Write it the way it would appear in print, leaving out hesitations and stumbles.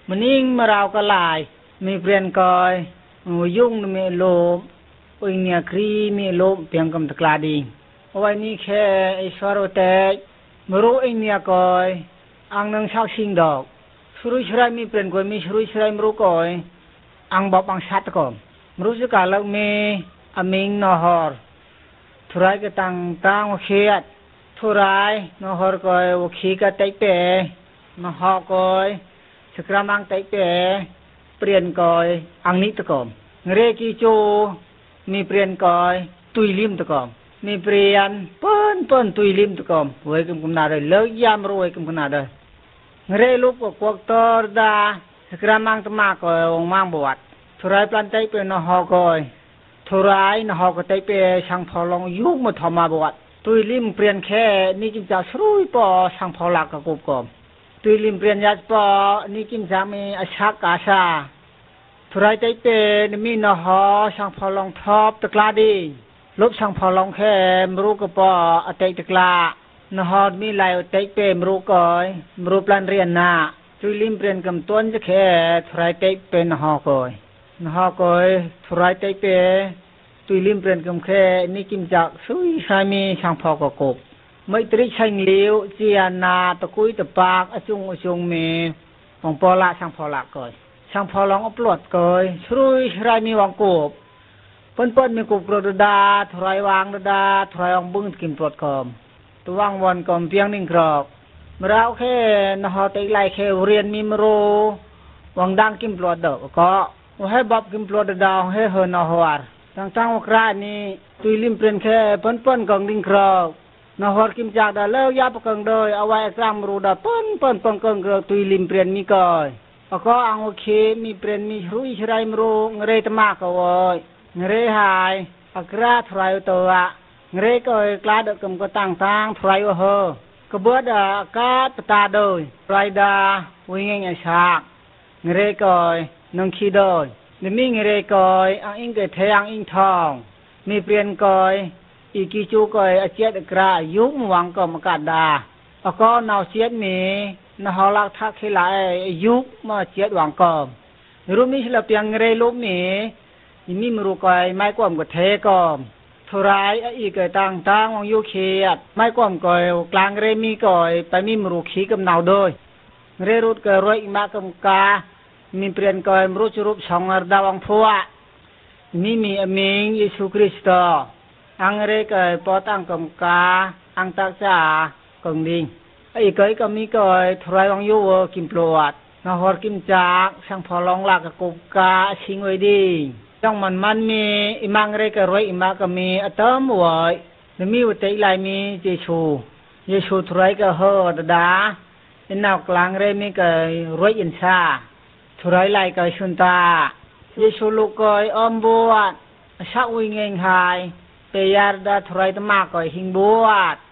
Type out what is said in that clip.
มันนิ่งมาเราก็ลายมีเปลี่ยนกอยยุ่งมีโลมอุยเนี่ยครีมีโลมเพียงกำตะกลาดีเอาไว้นี่แค่ไอ้สวรเตมรู้ไอ้เนี่ยกอยอังนังชักชิงดอกสรุยชรายมีเปลี่ยนกอยมีสรุยชรายมรู้กอยอังบอกอังชัดก่อนมรู้สึกการเลิกมีอมิงนอฮอร์ทุไรก็ตั้งวเขียดทุไรนอฮอร์กอยวขีก็เตะเปนอฮอร์กอยสกรามังเตะเปเปลี่ยนกอยอังนิตก่อนเรกิโจมีเปลี่ยนกอยตุยลิมตะก่อนมีเปลี่ยนเปิ้นตุยลิมตะก่อนเว้ยกุมนาได้เลิกยามรวยกุมนาได้เรลูกก็กวกตอร์ดาสกรามังตมากอยองมังบวชทุไรปลันเตะเปนอฮอร์กอยทุไรนอฮอร์ก็เตะเปช่างพอลองยุบมาทอมาบวชตุยลิมเปลี่ยนแค่นี่จึงจะสรุยปอช่างพอลักกะกุบก่อนตุยลิมเปลี่ยนยาปอนี่จึงจะมีอาชักกาชาทุไรใจเปนมีนอฮอช่างพอลองทอบตะกลาดีลบช่างพอลองแค่มรู้กปออเตตะกลานอฮอมีลายเตเปมรู้กอยมรู้ปลันเรียนนาตุยลิมเปลี่ยนกำต้นจะแค่ทุไรเตเป็นนอฮอกอยนอฮอกอยทุไรเตเปตุยลิมเปลี่ยนกำแค่นี่จึงจะสุยชายมีช่างพอกกบไม่ตริชัยเลี้ยวเจียนาตะกุยตะปากอจุงเมของปอละช่างพอละก่อยช่างพอลองอัปลดก่อยช่วยชายมีวางกบเปิ้นมีกบกระดาถอยวางระดาถอยวางบึ้งกินปลดกอมตัววางวันกอมเพียงนิ่งกรอกเมื่อเราแค่นหอติไลแค่เรียนมีมโรวางดังกินปลดเด็กก็ให้บับกินปลดดาวให้เฮนหวาร์ตั้งว่ากรานี้ตุยลิมเปลี่ยนแค่เปิ้นกองนิ่งกรอกนหอกิมจากได้เลิกยาปกังโดยเอาไว้กลางมรูดาเปิ้นกองกระตุยลิมเปลี่ยนมีก่อยก็อังโอเคมีเปลี่ยนมีรุ่ยชรายมรูเงยตมากเอาไว้เงยหายอักราทรายตัวเงยก็กลาดกำก็ตั้งทรายว่าเฮก็เบิดกาตตาโดยไรดาวิ่งเงี้ยฉากเงยก็นงขี้โดยนี่มีเงยก็อังอิงเกยเทอังอิงทองมีเปลี่ยนก็อีกิจูก็อาเจียดกระยุบหวังก็มกาดาก็นาวเชียดมีนหอลักทักขี้ไหลยุบมาเจียดหวังก็รู้มิฉลเปียงเงยลุกมีมีมรูก็ไม่กวมก็เทก็ทุไรอีกตั้งวังยุเขียดไม่กวมก็กลางเรมีก็ไปมีมรูขี้กำเนาโดยเรรุดก็รวยมากำกามีเปลี่ยนก็มรูจรูปช่องดาวังพัวมีอมิงเยซูคริสต์อังเรกปอตังกำกาอังตักจากงดิงไอ้ก็มีก็ทรายวังยูกิมปลวดนหอกิมจากช่างพอลองลากกบกาชิงไว้ดีจังมันมีอิมังเรกรวยอิมาก็มีอัตมไว้มีอุตติไลมีเยซูทรายก็เฮอดาอินนาวกลางเรมีก็รวยอินชาทรายไลก็ชุนตาเยซูลูกก็อมบวชชักวิ่งเงยหายเปียดาทรายตมากก็หิงบวช